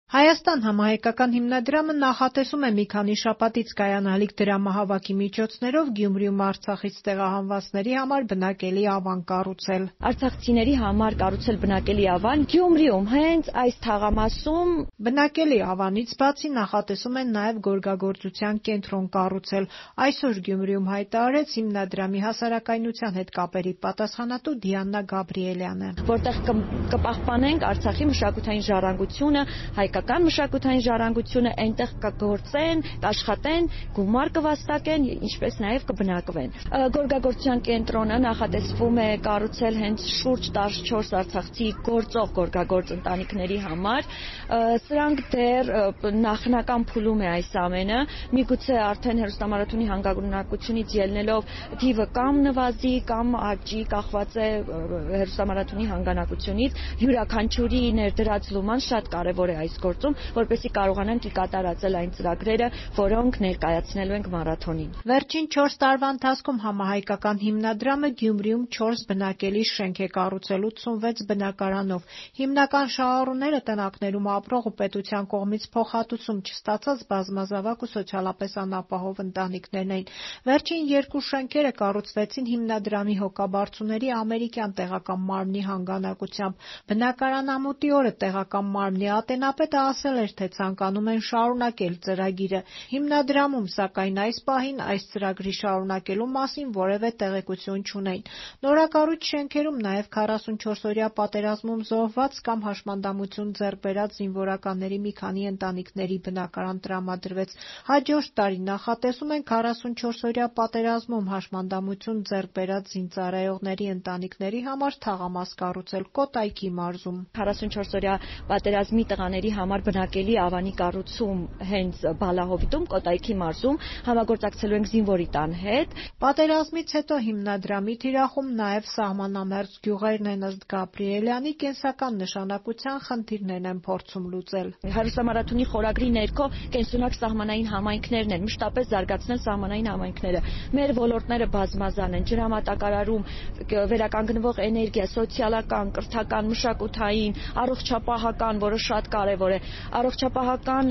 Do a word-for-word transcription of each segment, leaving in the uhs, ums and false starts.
Հայաստան համահայկական հիմնադրամը նախատեսում է մի քանի շաբաթից կայանալիք դրամահավաքի միջոցներով Գյումրիում Արցախից տեղահանվածների համար բնակելի ավան կառուցել։ Արցախցիների համար կառուցել բնակելի ավան Գյումրիում, հենց այս թաղամասում։ Բնակելի ավանից բացի նախատեսում են նաև գորգագործության կենտրոն կառուցել։ Այսօր Գյումրիում հայտարարեց հիմնադրամի հասարակայնության հետ կապերի պատասխանատու Դիանա Գաբրիելյանը։ Որտեղ կպահպանենք Արցախի մշակութային ժառանգությունը, հայկական մշակութային ժառանգությունը, այնտեղ կգործեն, կաշխատեն, գումար կվաստակեն, ինչպես նաև կբնակվեն։ Գորգագործության կենտրոնը նախատեսվում է կառուցել հենց շուրջ տասնչորս արցախցի գործող գորգագործ ընտանիքների համար։ Սրանք դեռ նախնական փուլում է այս ամենը, միգուցե արդեն հեռուստամարաթոնի հանգանակությունից ելնելով թիվը կամ նվազի, կամ աճի, կախված է հեռուստամարաթոնի հանգանակությունից։ Յուրաքանչյուրի ներդրած լուման շատ կարևոր է այս գործում, որպեսզի կարողանանք ի կատար ածել այն ծրագրերը, որոնք ներկայացնելու ենք մարաթոնին։ Վերջին չորս տարվա ընթացքում համահայկական հիմնադրամը Գյումրիում չորս բնակելի շենք է կառուցել ութսունվեց բնակարանով։ Հիմնական շահառուները տնակներում ապրող ու պետության կողմից փոխհատուցում չստացած բազմազավակ ու սոցիալապես անապահով ընտանիքներն էին։ Վերջին երկու շենքերը կառուցվեցին հիմնադրամի հոգաբարձուների ամերիկյան տեղական մարմնի հանգանակությամբ։ Բնակարանամուտի օրը տեղական մարմնի ատենապետը ասել էր, թե ցանկանում են շարունակել ծրագիրը։ Հիմնադրամում, սակայն այս պահին այս ծրագրի շարունակելու մասին որևէ տեղեկություն չունեն։ Նորակառույց շենքերում նաև քառասունչորսօրյա պատերազմում զոհված կամ հաշմանդամություն ձեռք բերած զինվորականների մի քանի ընտանիքների բնակարան տրամադրվեց։ Հաջորդ տարի նախատեսում են քառասունչորսօրյա պատերազմում հաշմանդամություն ձեռք բերած զինծառայողների ընտանիքների համար թաղամաս կառուցել Կոտայքի մարզում։ քառասունչորսօրյա պատերազմի տղաների համար բնակելի ավանի կառուցում հենց Բալահովիտում, Կոտայքի մարզում համագործակցելու ենք զինվորի տան հետ։ Պատերազմից հետո հիմնադրամի թիրախում նաև սահմանամերձ գյուղերն են, ըստ Գաբրիելյանի, կենսական նշանակության խնդիրներն են փորձում լուծել։ Հեռուստամարաթոնի խորագրի ներքո կենսունակ սահմանային համայնքներն են, մշտապես զարգացնել սահմանային համայնքները։ Մեր ոլորտները բազմազան են՝ ջրամատակարարում, վերականգնվող էներգիա, սոցիալական, կրթական, մշակութային, առողջապահական, որը շատ կարևոր է։ Առողջապահական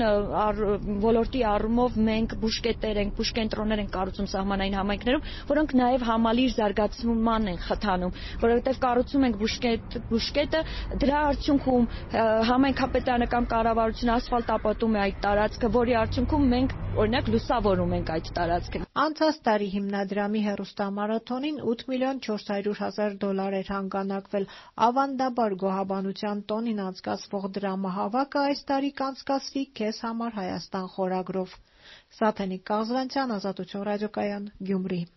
ոլորտի առումով մենք բուժկետեր ենք, բուժկենտրոններ ենք կառուցում սահմանային համայնքներում, որոնք նաև համալիր զարգացման են խթանում, որովհետև կառուցում ենք բուժկետ, բուժկետը, դրա արդյունքում համայնքապետարանը կամ կառավարությունը ասֆալտապատում է այդ տարածքը, որի արդյունքում մենք օրինակ լուսավորում ենք այդ տարածքը։ Անցած տարի հիմնադրամի հեռուստամարաթոնին ութ միլիոն չորս հարյուր հազար դոլար էր հանգանակվել։ Ավանդաբար գոհաբանության տոնին անցկացվող դրամահավաքը այս տարի կանցկացվի «Քեզ համար Հայաստան» խորագրով։ Սաթենիկ Կաղզվանցյան, Ազատություն ռադիոկայան, Գյումրի։